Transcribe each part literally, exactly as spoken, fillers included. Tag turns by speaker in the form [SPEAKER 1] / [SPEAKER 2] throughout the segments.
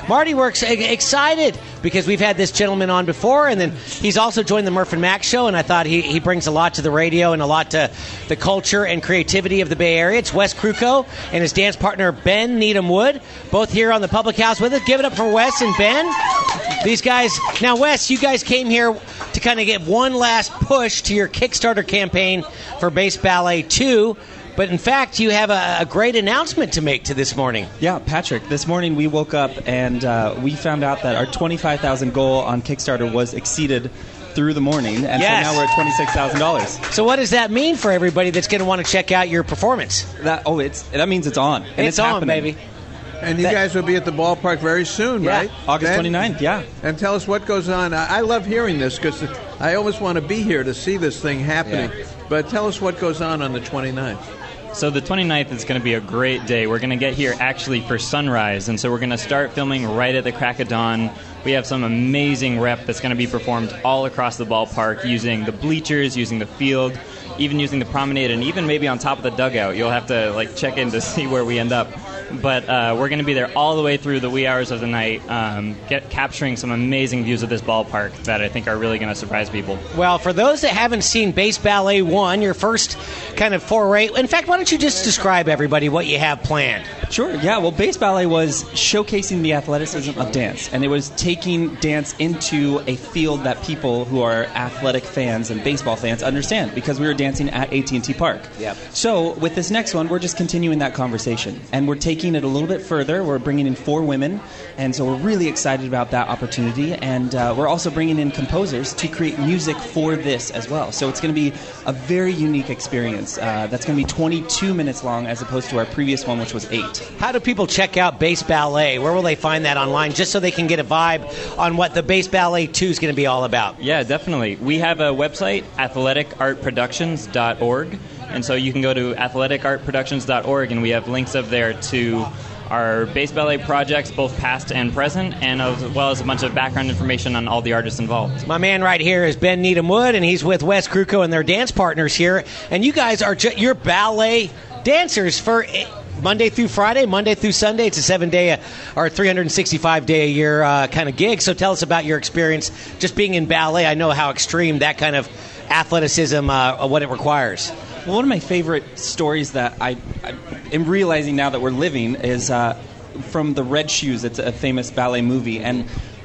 [SPEAKER 1] Marty works excited because we've had this gentleman on before, and then he's also joined the Murph and Max show, and I thought he, he brings a lot to the radio and a lot to the culture and creativity of the Bay Area. It's Wes Kruko and his dance partner Ben Needham Wood, both here on the Public House with us. Give it up for Wes and Ben. These guys, now Wes, you guys came here to kind of get one last push to your Kickstarter campaign for Bass Ballet two. But in fact, you have a, a great announcement to make to this morning.
[SPEAKER 2] Yeah, Patrick, this morning we woke up and uh, we found out that our twenty-five thousand goal on Kickstarter was exceeded through the morning, and
[SPEAKER 1] yes.
[SPEAKER 2] so now we're at twenty-six thousand dollars.
[SPEAKER 1] So what does that mean for everybody that's going to want to check out your performance?
[SPEAKER 2] That oh, it's that means it's on. And
[SPEAKER 1] it's,
[SPEAKER 2] it's
[SPEAKER 1] on,
[SPEAKER 2] happening.
[SPEAKER 1] baby.
[SPEAKER 3] And you guys will be at the ballpark very soon,
[SPEAKER 1] yeah.
[SPEAKER 3] right?
[SPEAKER 2] August
[SPEAKER 3] Ben?
[SPEAKER 2] twenty-ninth, yeah.
[SPEAKER 3] And tell us what goes on. I I love hearing this because I always want to be here to see this thing happening.
[SPEAKER 4] Yeah.
[SPEAKER 3] But tell us what goes on on the twenty-ninth.
[SPEAKER 4] So the twenty-ninth is going to be a great day. We're going to get here actually for sunrise, and so we're going to start filming right at the crack of dawn. We have some amazing rep that's going to be performed all across the ballpark using the bleachers, using the field, even using the promenade, and even maybe on top of the dugout. You'll have to like check in to see where we end up. But uh, we're going to be there all the way through the wee hours of the night, um, get, capturing some amazing views of this ballpark that I think are really going to surprise people.
[SPEAKER 1] Well, for those that haven't seen Bass Ballet one, your first kind of foray, in fact, why don't you just describe everybody what you have planned?
[SPEAKER 2] Sure, yeah. Well, Bass Ballet was showcasing the athleticism of dance, and it was taking dance into a field that people who are athletic fans and baseball fans understand, because we were dancing at A T and T Park.
[SPEAKER 1] Yep.
[SPEAKER 2] So with this next one, we're just continuing that conversation, and we're taking it a little bit further. We're bringing in four women, and so we're really excited about that opportunity, and uh, we're also bringing in composers to create music for this as well. So it's going to be a very unique experience. Uh, that's going to be twenty-two minutes long as opposed to our previous one, which was eight.
[SPEAKER 1] How do people check out Bass Ballet? Where will they find that online, just so they can get a vibe on what the Bass Ballet two is going to be all about?
[SPEAKER 4] Yeah, definitely. We have a website, athletic art productions dot org, and so you can go to athletic art productions dot org, and we have links up there to our Bass Ballet projects, both past and present, and as well as a bunch of background information on all the artists involved.
[SPEAKER 1] My man right here is Ben Needham Wood, and he's with Wes Kruko and their dance partners here. And you guys are ju- you're ballet dancers for Monday through Friday, Monday through Sunday. It's a seven-day uh, or three hundred sixty-five day a year uh, kind of gig. So tell us about your experience just being in ballet. I know how extreme that kind of athleticism, uh, what it requires.
[SPEAKER 2] Well, one of my favorite stories that I, I am realizing now that we're living is uh, from The Red Shoes. It's a famous ballet movie, and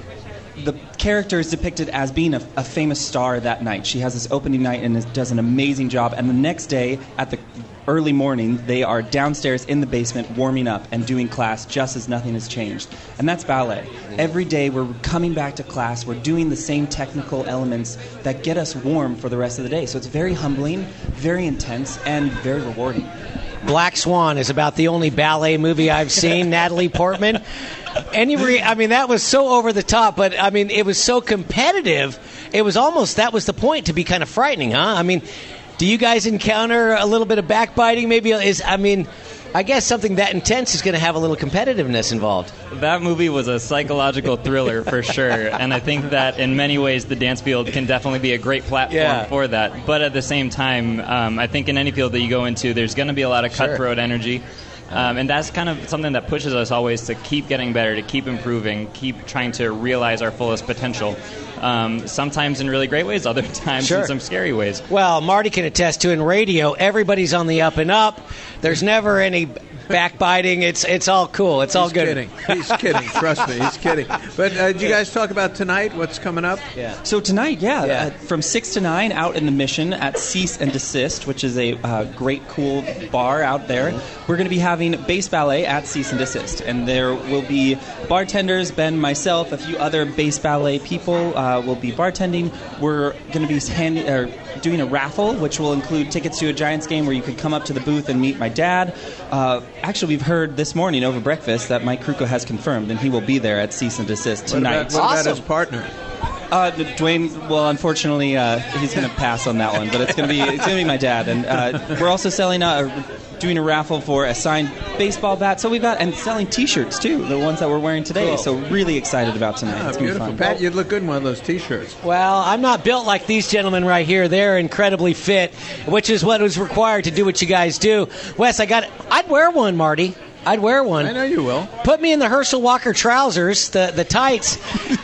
[SPEAKER 2] the character is depicted as being a, a famous star that night. She has this opening night and is, does an amazing job, and the next day at the early morning, they are downstairs in the basement warming up and doing class just as nothing has changed. And that's ballet. Every day we're coming back to class, we're doing the same technical elements that get us warm for the rest of the day. So it's very humbling, very intense, and very rewarding.
[SPEAKER 1] Black Swan is about the only ballet movie I've seen. Natalie Portman. Any re- I mean, that was so over the top, but I mean, it was so competitive. It was almost, that was the point, to be kind of frightening, huh? I mean, do you guys encounter a little bit of backbiting? Maybe is I mean, I guess something that intense is going to have a little competitiveness involved.
[SPEAKER 4] That movie was a psychological thriller for sure, and I think that in many ways the dance field can definitely be a great platform
[SPEAKER 1] yeah.
[SPEAKER 4] for that. But at the same time, um, I think in any field that you go into, there's going to be a lot of cutthroat
[SPEAKER 1] sure.
[SPEAKER 4] energy. Um, and that's kind of something that pushes us always to keep getting better, to keep improving, keep trying to realize our fullest potential. Um, sometimes in really great ways, other times
[SPEAKER 1] sure.
[SPEAKER 4] in some scary ways.
[SPEAKER 1] Well, Marty can attest to in radio, everybody's on the up and up. There's never any backbiting. It's it's all cool. It's
[SPEAKER 3] he's
[SPEAKER 1] all good.
[SPEAKER 3] Kidding. He's kidding. Trust me, he's kidding. But uh, did you guys talk about tonight? What's coming up?
[SPEAKER 1] Yeah.
[SPEAKER 2] So tonight, yeah,
[SPEAKER 1] yeah.
[SPEAKER 2] Uh, from six to nine, out in the Mission at Cease and Desist, which is a uh, great, cool bar out there. Mm-hmm. We're going to be having Bass Ballet at Cease and Desist, and there will be bartenders. Ben, myself, a few other Bass Ballet people uh, will be bartending. We're going to be handing, or doing a raffle, which will include tickets to a Giants game where you can come up to the booth and meet my dad. Uh, actually, we've heard this morning over breakfast that Mike Kruko has confirmed, and he will be there at Cease and Desist tonight.
[SPEAKER 3] What about, what
[SPEAKER 1] Awesome.
[SPEAKER 3] about his partner?
[SPEAKER 2] Uh, Dwayne, well, unfortunately, uh, he's going to pass on that one, but it's going to be it's going to be my dad, and uh, we're also selling a, doing a raffle for a signed baseball bat. So we've got and selling T-shirts too, the ones that we're wearing today.
[SPEAKER 3] Cool.
[SPEAKER 2] So really excited about tonight.
[SPEAKER 3] Oh,
[SPEAKER 2] it's going to be
[SPEAKER 3] beautiful,
[SPEAKER 2] fun.
[SPEAKER 3] Pat. You'd look good in one of those T-shirts.
[SPEAKER 1] Well, I'm not built like these gentlemen right here. They're incredibly fit, which is what was required to do what you guys do. Wes, I got. I'd wear one, Marty. I'd wear one.
[SPEAKER 3] I know you will.
[SPEAKER 1] Put me in the Herschel Walker trousers, the, the tights.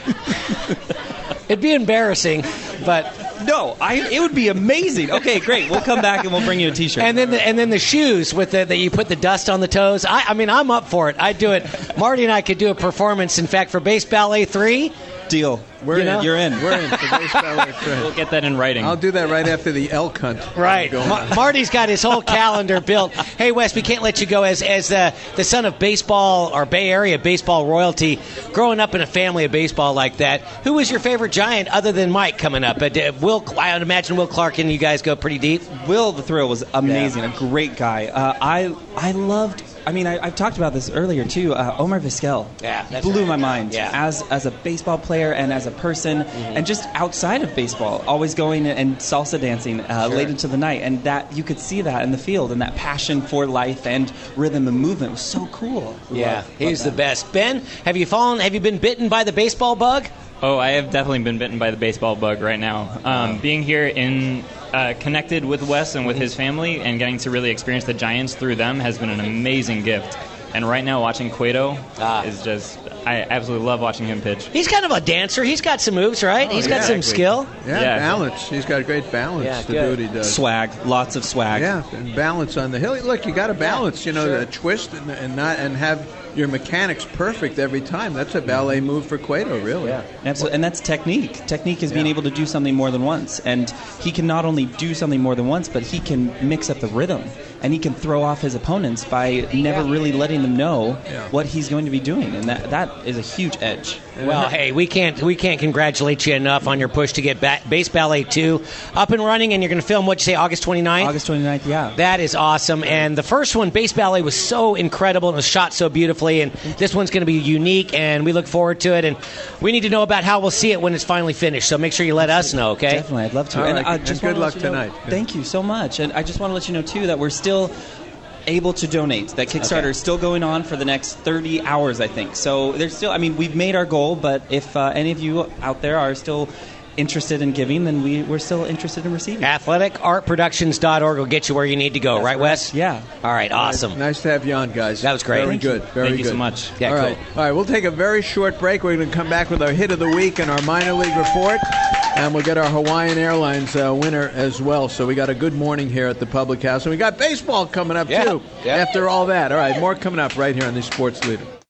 [SPEAKER 1] It'd be embarrassing, but...
[SPEAKER 2] No, I, it would be amazing. Okay, great. We'll come back and we'll bring you a T-shirt.
[SPEAKER 1] And then the, and then the shoes with the that you put the dust on the toes. I, I mean, I'm up for it. I'd do it. Marty and I could do a performance, in fact, for Bass Ballet three.
[SPEAKER 2] Deal.
[SPEAKER 3] We're
[SPEAKER 1] You
[SPEAKER 3] in.
[SPEAKER 1] know?
[SPEAKER 2] You're in.
[SPEAKER 3] We're in. For Bass Ballet three.
[SPEAKER 4] We'll get that in writing.
[SPEAKER 3] I'll do that right after the elk hunt.
[SPEAKER 1] Right.
[SPEAKER 3] Going
[SPEAKER 1] Ma-
[SPEAKER 3] on.
[SPEAKER 1] Marty's got his whole calendar built. Hey, Wes, we can't let you go as as the, the son of baseball or Bay Area baseball royalty, growing up in a family of baseball like that. Who was your favorite Giant other than Mike coming up? Uh, Will, I would imagine Will Clark and you guys go pretty deep.
[SPEAKER 2] Will the Thrill was amazing. A great guy. Uh, I I loved. I mean, I, I've talked about this earlier too. Uh, Omar Vizquel
[SPEAKER 1] Yeah, that's
[SPEAKER 2] blew
[SPEAKER 1] right.
[SPEAKER 2] my mind
[SPEAKER 1] Yeah.
[SPEAKER 2] as as a baseball player and as a person,
[SPEAKER 1] Mm-hmm.
[SPEAKER 2] and just outside of baseball, always going and salsa dancing uh,
[SPEAKER 1] Sure.
[SPEAKER 2] late into the night, and that you could see that in the field, and that passion for life and rhythm and movement was so cool.
[SPEAKER 1] Yeah,
[SPEAKER 2] Love-
[SPEAKER 1] he's
[SPEAKER 2] love
[SPEAKER 1] the
[SPEAKER 2] that.
[SPEAKER 1] best. Ben, have you fallen? Have you been bitten by the baseball bug?
[SPEAKER 4] Oh, I have definitely been bitten by the baseball bug right now. Um, being here in uh, connected with Wes and with his family and getting to really experience the Giants through them has been an amazing gift. And right now, watching Cueto
[SPEAKER 1] Ah.
[SPEAKER 4] is just, I absolutely love watching him pitch.
[SPEAKER 1] He's kind of a dancer. He's got some moves, right?
[SPEAKER 3] Oh,
[SPEAKER 1] He's got
[SPEAKER 3] yeah.
[SPEAKER 1] some
[SPEAKER 3] Exactly.
[SPEAKER 1] skill.
[SPEAKER 3] Yeah,
[SPEAKER 4] Yeah.
[SPEAKER 3] balance. He's got great balance
[SPEAKER 1] Yeah,
[SPEAKER 3] to do
[SPEAKER 1] good.
[SPEAKER 3] what he does.
[SPEAKER 2] Swag, lots of swag.
[SPEAKER 3] Yeah, and balance on the hill. Look, you got to balance, you know,
[SPEAKER 1] sure.
[SPEAKER 3] the twist and, and not and have your mechanics perfect every time. That's a ballet move for Cueto, really.
[SPEAKER 1] Yeah.
[SPEAKER 2] Absolutely, and that's technique. Technique is being
[SPEAKER 3] Yeah.
[SPEAKER 2] able to do something more than once, and he can not only do something more than once, but he can mix up the rhythm, and he can throw off his opponents by never really letting them know
[SPEAKER 3] Yeah.
[SPEAKER 2] what he's going to be doing, and that that is a huge edge.
[SPEAKER 1] Well, hey, we can't we can't congratulate you enough on your push to get ba- Bass Ballet two up and running, and you're going to film, what'd you say, August twenty-ninth?
[SPEAKER 2] August twenty-ninth, yeah.
[SPEAKER 1] That is awesome. And the first one, Bass Ballet, was so incredible and was shot so beautifully. And this one's going to be unique, and we look forward to it. And we need to know about how we'll see it when it's finally finished. So make sure you let us know, okay?
[SPEAKER 2] Definitely, I'd love to.
[SPEAKER 3] All
[SPEAKER 2] and
[SPEAKER 3] right,
[SPEAKER 2] I
[SPEAKER 3] and
[SPEAKER 2] just
[SPEAKER 3] good
[SPEAKER 2] wanna
[SPEAKER 3] luck
[SPEAKER 2] let you know-
[SPEAKER 3] tonight.
[SPEAKER 2] Thank you so much. And I just want to let you know, too, that we're still able to donate. That Kickstarter
[SPEAKER 1] Okay.
[SPEAKER 2] is still going on for the next thirty hours, I think. So there's still, I mean, we've made our goal, but if uh, any of you out there are still interested in giving, then we, we're still interested in receiving.
[SPEAKER 1] athletic art productions dot org will get you where you need to go, right, Wes?
[SPEAKER 2] Yeah.
[SPEAKER 1] All right, awesome.
[SPEAKER 3] Nice to have you on, guys.
[SPEAKER 1] That was great.
[SPEAKER 3] Very
[SPEAKER 1] Thank you.
[SPEAKER 3] good. Very
[SPEAKER 4] Thank
[SPEAKER 3] good.
[SPEAKER 4] you so much.
[SPEAKER 1] Yeah,
[SPEAKER 3] All
[SPEAKER 1] cool.
[SPEAKER 3] right. All right, we'll take a very short break. We're going to come back with our hit of the week and our minor league report, and we'll get our Hawaiian Airlines uh, winner as well. So we got a good morning here at the Public House, and we got baseball coming up,
[SPEAKER 1] Yeah.
[SPEAKER 3] too,
[SPEAKER 1] Yeah.
[SPEAKER 3] after all that. All right, more coming up right here on the Sports Leader.